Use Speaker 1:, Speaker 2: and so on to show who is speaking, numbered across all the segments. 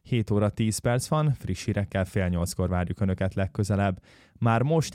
Speaker 1: 7 óra 10 perc van, friss hírekkel 7:30 várjuk Önöket legközelebb. Már most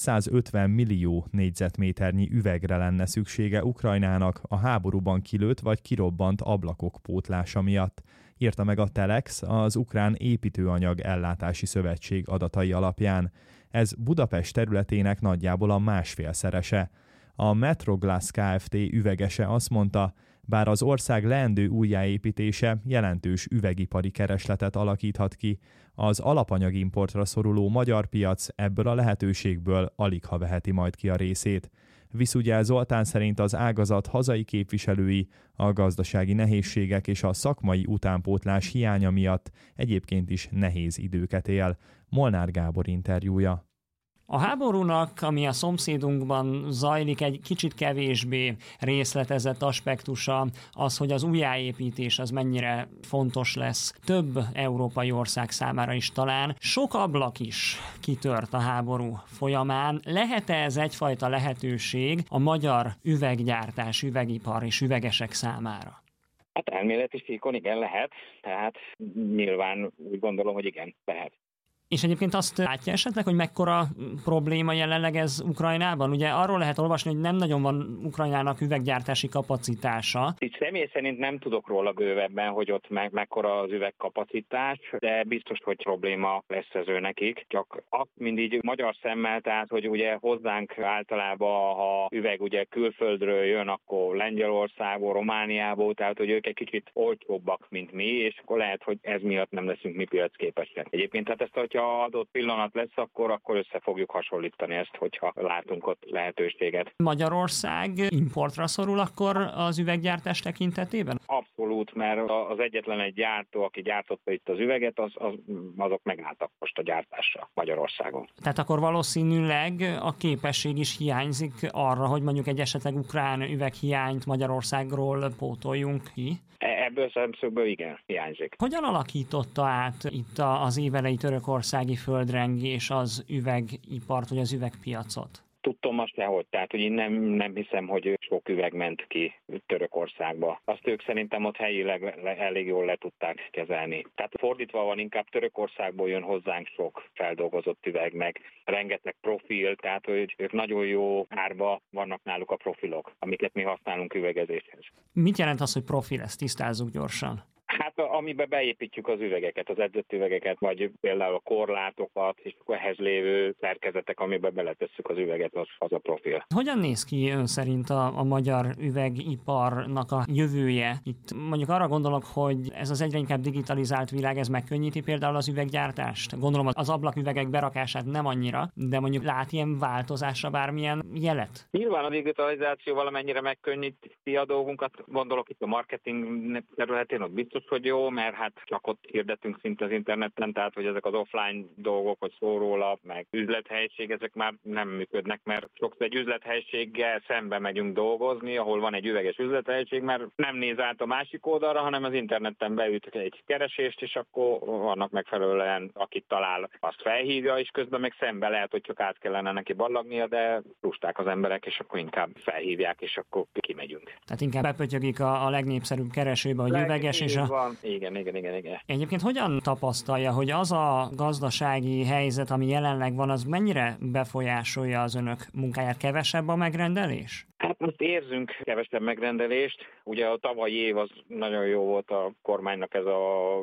Speaker 1: 750 millió négyzetméternyi üvegre lenne szüksége Ukrajnának a háborúban kilőtt vagy kirobbant ablakok pótlása miatt, írta meg a Telex az Ukrán Építőanyag Ellátási Szövetség adatai alapján. Ez Budapest területének nagyjából a másfélszerese. A Metroglass Kft. Üvegese azt mondta, bár az ország leendő újjáépítése jelentős üvegipari keresletet alakíthat ki, az alapanyagimportra szoruló magyar piac ebből a lehetőségből aligha veheti majd ki a részét. Viszugyel Zoltán szerint az ágazat hazai képviselői a gazdasági nehézségek és a szakmai utánpótlás hiánya miatt egyébként is nehéz időket él. Molnár Gábor interjúja.
Speaker 2: A háborúnak, ami a szomszédunkban zajlik, egy kicsit kevésbé részletezett aspektusa az, hogy az újjáépítés az mennyire fontos lesz több európai ország számára is talán. Sok ablak is kitört a háború folyamán. Lehet-e ez egyfajta lehetőség a magyar üveggyártás, üvegipar és üvegesek számára?
Speaker 3: Hát elméleti síkon igen lehet, tehát nyilván úgy gondolom, hogy igen, lehet.
Speaker 2: És egyébként azt látja esetleg, hogy mekkora probléma jelenleg ez Ukrajnában? Ugye arról lehet olvasni, hogy nem nagyon van Ukrajnának üveggyártási kapacitása.
Speaker 3: Itt személy szerint nem tudok róla bővebben, hogy ott mekkora az üvegkapacitás, de biztos, hogy probléma lesz ez ő nekik. Csak azt mindig magyar szemmel, tehát hogy ugye hozzánk általában, ha üveg ugye külföldről jön, akkor Lengyelországból, Romániából, tehát hogy ők egy kicsit olcsóbbak, mint mi, és akkor lehet, hogy ez miatt nem leszünk mi piacképesek. Egyébként tehát ezt, hogyha adott pillanat lesz, akkor össze fogjuk hasonlítani ezt, hogyha látunk ott lehetőséget.
Speaker 2: Magyarország importra szorul akkor az üveggyártás tekintetében?
Speaker 3: Abszolút, mert az egyetlen egy gyártó, aki gyártotta itt az üveget, azok megálltak most a gyártásra Magyarországon.
Speaker 2: Tehát akkor valószínűleg a képesség is hiányzik arra, hogy mondjuk egy esetleg ukrán üveghiányt Magyarországról pótoljunk ki?
Speaker 3: Ebből szemszögből igen, hiányzik.
Speaker 2: Hogyan alakította át itt az évelei törökországi földrengés az üvegipart, vagy az üvegpiacot?
Speaker 3: Tudtom azt sehogy, tehát hogy én nem hiszem, hogy sok üveg ment ki Törökországba. Azt ők szerintem ott helyileg elég jól le tudták kezelni. Tehát fordítva van, inkább Törökországból jön hozzánk sok feldolgozott üveg, meg rengeteg profil, tehát hogy ők nagyon jó árba vannak náluk a profilok, amiket mi használunk üvegezéshez.
Speaker 2: Mit jelent az, hogy profil? Ezt tisztázzuk gyorsan.
Speaker 3: Hát amiben beépítjük az üvegeket, az edzett üvegeket, vagy például a korlátokat, és akkor ehhez lévő szerkezetek, amiben beletesszük az üveget, az a profil.
Speaker 2: Hogyan néz ki ön szerint a magyar üvegiparnak a jövője? Itt mondjuk arra gondolok, hogy ez az egyre inkább digitalizált világ, ez megkönnyíti például az üveggyártást? Gondolom az ablaküvegek berakását nem annyira, de mondjuk lát ilyen változásra bármilyen jelet?
Speaker 3: Nyilván a digitalizáció valamennyire megkönnyíti a dolgunkat. Gondolok itt a marketing területén, ott biztos, hogy jó, mert hát csak ott hirdetünk szinte az interneten, tehát hogy ezek az offline dolgok, hogy szórólap, meg üzlethelyiség, ezek már nem működnek, mert sokszor egy üzlethelyiséggel szembe megyünk dolgozni, ahol van egy üveges üzlethelyiség, mert nem néz át a másik oldalra, hanem az interneten beüt egy keresést, és akkor vannak megfelelően, akit talál, azt felhívja, és közben meg szembe lehet, hogy csak át kellene neki ballagnia, de lusták az emberek, és akkor inkább felhívják, és akkor kimegyünk.
Speaker 2: Tehát inkább bepötyögik a legnépszerűbb keresőbe, hogy üveges, és
Speaker 3: Igen.
Speaker 2: Egyébként hogyan tapasztalja, hogy az a gazdasági helyzet, ami jelenleg van, az mennyire befolyásolja az önök munkáját? Kevesebb a megrendelés?
Speaker 3: Hát most érzünk kevesebb megrendelést. Ugye a tavalyi év az nagyon jó volt a kormánynak, ez a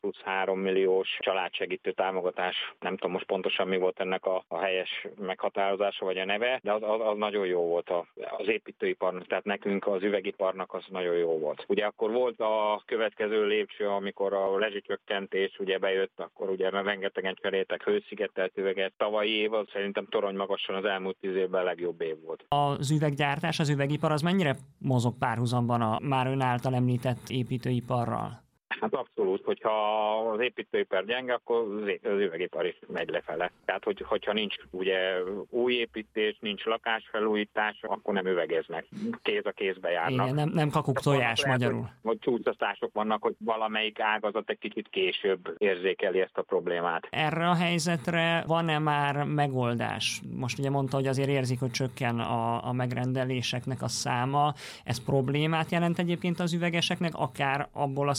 Speaker 3: 3+3 milliós családsegítő támogatás. Nem tudom most pontosan mi volt ennek a helyes meghatározása vagy a neve, de az nagyon jó volt az építőiparnak, tehát nekünk az üvegiparnak az nagyon jó volt. Ugye akkor volt a következő lépcső, amikor a rezsicsökkentés ugye bejött, akkor ugye rengetegen cseréltek hőszigetelt üveget. Tavalyi év az szerintem torony magasan az elmúlt 10 évben a legjobb év volt.
Speaker 2: Az üveggyártás, az üvegipar az mennyire mozog párhuzamban a már ön által említett építőiparral?
Speaker 3: Hát abszolút, hogyha az építőipar gyenge, akkor az üvegipar is megy lefele. Tehát, hogyha nincs ugye új építés, nincs lakásfelújítás, akkor nem üvegeznek. Kéz a kézbe járnak.
Speaker 2: Igen, nem kakuk tojás magyarul.
Speaker 3: Hogy csúsztatások vannak, hogy valamelyik ágazat egy kicsit később érzékeli ezt a problémát.
Speaker 2: Erre a helyzetre van-e már megoldás? Most ugye mondta, hogy azért érzik, hogy csökken a megrendeléseknek a száma. Ez problémát jelent egyébként az üvegeseknek, akár abból a szempontból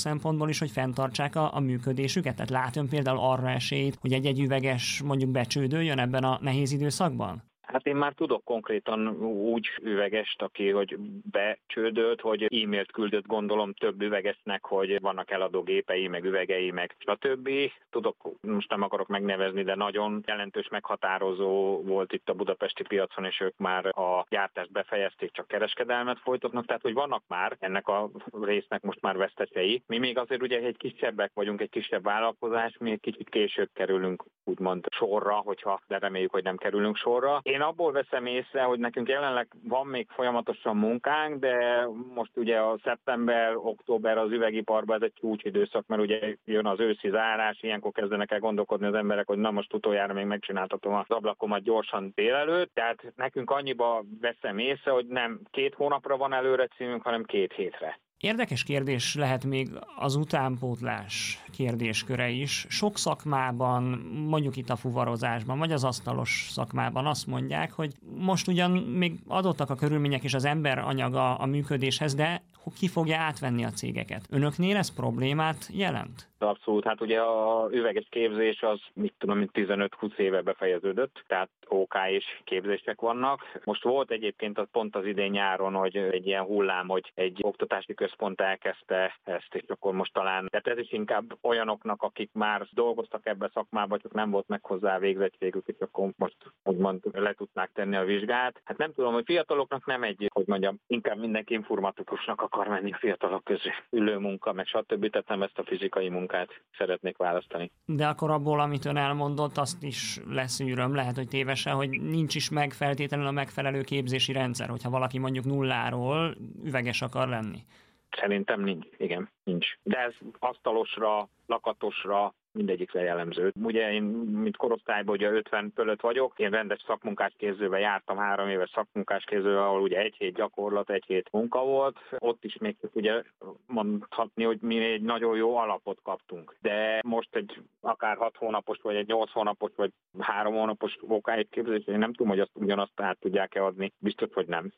Speaker 2: szempontból is, hogy fenntartsák a működésüket? Tehát lát ön például arra esélyt, hogy egy üveges mondjuk becsődöljön ebben a nehéz időszakban?
Speaker 3: Hát én már tudok konkrétan úgy üvegest, aki hogy becsődölt, hogy e-mailt küldött gondolom több üvegesnek, hogy vannak eladó gépei, meg üvegei, meg stb. Tudok, most nem akarok megnevezni, de nagyon jelentős meghatározó volt itt a budapesti piacon, és ők már a gyártást befejezték, csak kereskedelmet folytatnak, tehát hogy vannak már ennek a résznek most már vesztesei. Mi még azért ugye egy kisebbek vagyunk, egy kisebb vállalkozás, mi egy kicsit később kerülünk úgymond sorra, hogyha, de reméljük, hogy nem kerülünk sorra. Én abból veszem észre, hogy nekünk jelenleg van még folyamatosan munkánk, de most ugye a szeptember, október az üvegiparban ez egy csúcsidőszak, mert ugye jön az őszi zárás, ilyenkor kezdenek el gondolkodni az emberek, hogy na most utoljára még megcsináltatom az ablakomat gyorsan délelőtt, tehát nekünk annyiba veszem észre, hogy nem 2 hónapra van előre címünk, hanem 2 hétre.
Speaker 2: Érdekes kérdés lehet még az utánpótlás kérdésköre is. Sok szakmában, mondjuk itt a fuvarozásban, vagy az asztalos szakmában azt mondják, hogy most ugyan még adottak a körülmények és az emberanyaga a működéshez, de ki fogja átvenni a cégeket? Önöknél ez problémát jelent?
Speaker 3: Abszolút, hát ugye a üveges képzés az, 15-20 éve befejeződött, tehát OK és képzések vannak. Most volt egyébként pont az idén nyáron, hogy egy ilyen hullám, hogy egy oktatási központ elkezdte ezt, és akkor most talán, tehát ez is inkább olyanoknak, akik már dolgoztak ebbe a szakmába, csak nem volt meg hozzá végzettségük, és akkor most úgymond le tudnák tenni a vizsgát. Hát nem tudom, hogy fiataloknak nem inkább mindenki informatikusnak akar menni a fiatalok közé. Ülő munka, meg stb. Tehát nem ezt a fizikai munkát szeretnék választani.
Speaker 2: De akkor abból, amit ön elmondott, azt is leszűröm, lehet, hogy tévesen, hogy nincs is meg feltétlenül a megfelelő képzési rendszer, hogyha valaki mondjuk nulláról üveges akar lenni.
Speaker 3: Szerintem nincs, igen, nincs. De ez asztalosra, lakatosra, mindegyikre jellemző. Ugye én, mint korosztályban ugye 50 fölött vagyok, én rendes szakmunkásképzőben jártam 3 éves szakmunkásképzőben, ahol ugye 1 hét gyakorlat, 1 hét munka volt. Ott is még ugye mondhatni, hogy mi egy nagyon jó alapot kaptunk. De most egy akár 6 hónapos, vagy egy 8 hónapos, vagy 3 hónapos OK képzés, én nem tudom, hogy azt ugyanazt át tudják-e adni. Biztos, hogy nem.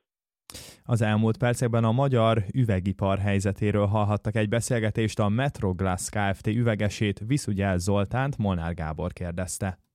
Speaker 1: Az elmúlt percekben a magyar üvegipar helyzetéről hallhattak egy beszélgetést, a Metroglass Kft. Üvegesét, Viszugyel Zoltánt Molnár Gábor kérdezte.